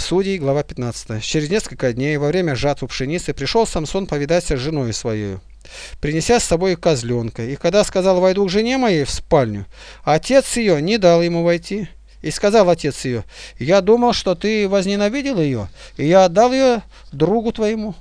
Судей, глава 15. Через несколько дней, во время жатвы пшеницы, пришел Самсон повидаться с женой своей, принеся с собой козленка. И когда сказал: «Войду к жене моей в спальню», отец ее не дал ему войти. И сказал отец ее: «Я думал, что ты возненавидел ее, и я отдал ее другу твоему.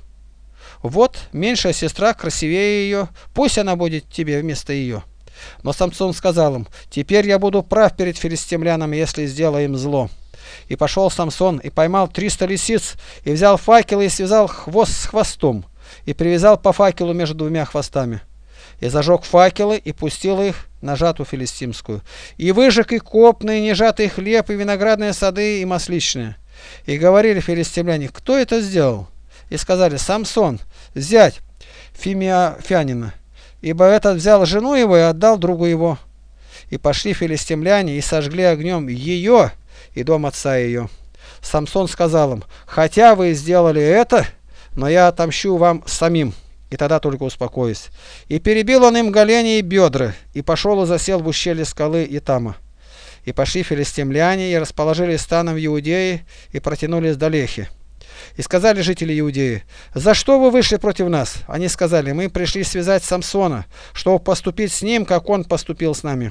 Вот меньшая сестра красивее ее, пусть она будет тебе вместо ее». Но Самсон сказал им: «Теперь я буду прав перед филистимлянами, если сделаю им зло». И пошел Самсон, и поймал 300 лисиц, и взял факелы, и связал хвост с хвостом, и привязал по факелу между двумя хвостами. И зажег факелы, и пустил их на жатву филистимскую. И выжег и копный, и нежатый хлеб, и виноградные сады, и масличные. И говорили филистимляне: «Кто это сделал?» И сказали: «Самсон, зять Фимеофянина, ибо этот взял жену его и отдал другу его». И пошли филистимляне, и сожгли огнем ее и дом отца ее. Самсон сказал им: «Хотя вы сделали это, но я отомщу вам самим, и тогда только успокоюсь». И перебил он им голени и бедра, и пошел и засел в ущелье скалы Итама. И пошли филистимляне, и расположились станом в Иудее, и протянулись до Лехи. И сказали жители Иудеи: «За что вы вышли против нас?» Они сказали: «Мы пришли связать Самсона, чтобы поступить с ним, как он поступил с нами».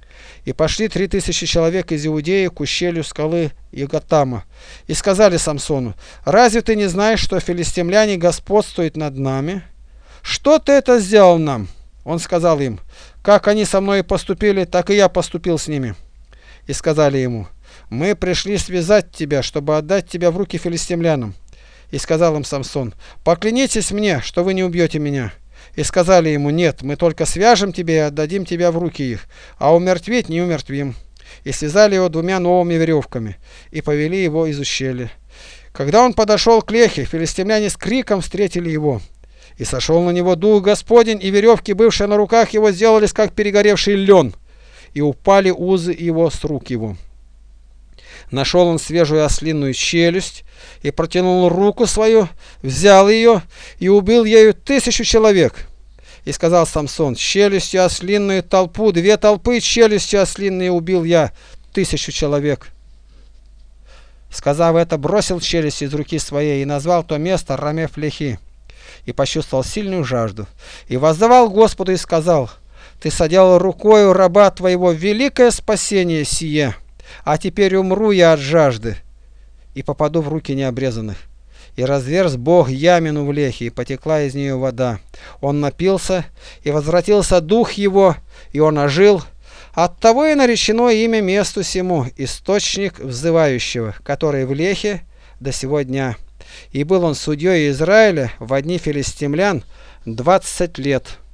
И пошли 3000 человек из Иудеи к ущелью скалы Егатама. И сказали Самсону: «Разве ты не знаешь, что филистимляне господствуют над нами? Что ты это сделал нам?» Он сказал им: «Как они со мной поступили, так и я поступил с ними». И сказали ему: «Мы пришли связать тебя, чтобы отдать тебя в руки филистимлянам». И сказал им Самсон: «Поклянитесь мне, что вы не убьете меня». И сказали ему: «Нет, мы только свяжем тебя и отдадим тебя в руки их, а умертвить не умертвим». И связали его 2 новыми веревками, и повели его из ущелья. Когда он подошел к Лехе, филистимляне с криком встретили его. И сошел на него дух Господень, и веревки, бывшие на руках его, сделались как перегоревший лен, и упали узы его с рук его. Нашел он свежую ослиную челюсть, и протянул руку свою, взял ее, и убил ею 1000 человек. И сказал Самсон: «Челюстью ослинную толпу, 2 толпы челюстью ослинные убил я 1000 человек». Сказав это, бросил челюсть из руки своей, и назвал то место Рамеф-Лехи, и почувствовал сильную жажду. И воззвал Господу и сказал: «Ты соделал рукою раба твоего великое спасение сие, а теперь умру я от жажды и попаду в руки необрезанных». И разверз Бог ямину в Лехе, и потекла из нее вода. Он напился, и возвратился дух его, и он ожил. Оттого и наречено имя месту сему источник взывающего, который в Лехе до сего дня. И был он судьей Израиля во дни филистимлян 20 лет.